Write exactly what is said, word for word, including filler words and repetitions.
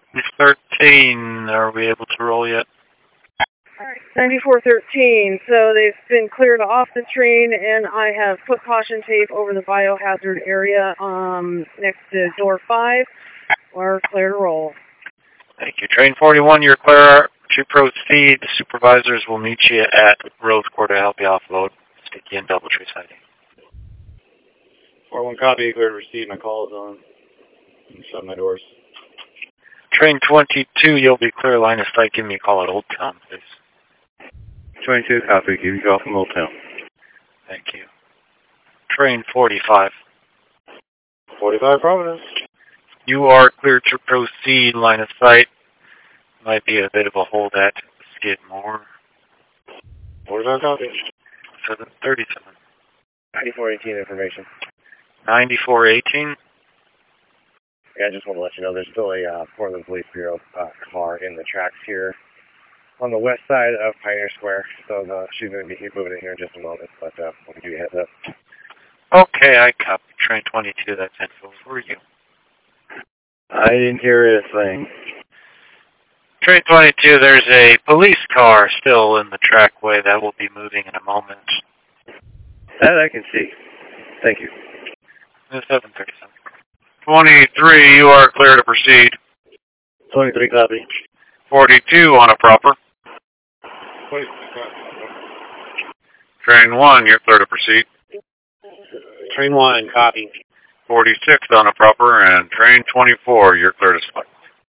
thirteen, are we able to roll yet? ninety-four thirteen, so they've been cleared off the train, and I have put caution tape over the biohazard area um, next to door five. We're clear to roll. Thank you. Train forty-one, you're clear to proceed. The supervisors will meet you at Rose Quarter to help you offload. Stick you in Doubletree sighting. four one copy, clear to receive. My call is on. Shut my doors. Train twenty-two, you'll be clear line of sight. Give me a call at Old Town, please. twenty-two copy, give me a call from Old Town. Thank you. Train forty-five. forty-five Providence. You are clear to proceed, line of sight. Might be a bit of a hold at Skidmore. forty-five copy. seven thirty-seven. ninety-four eighteen information. ninety-four eighteen. Yeah, I just want to let you know there's still a uh, Portland Police Bureau uh, car in the tracks here on the west side of Pioneer Square. So the, she's going to be moving in here in just a moment, but uh, we'll give you a heads up. Okay, I copy. Train twenty-two, that's info for you. I didn't hear a thing. Train twenty-two, there's a police car still in the trackway that will be moving in a moment. That I can see. Thank you. seven thirty-seven. twenty-three, you are clear to proceed. twenty-three copy. forty-two on a proper. Train one, you're clear to proceed. Train one, copy. forty-six on a proper, and train twenty-four, you're clear to select.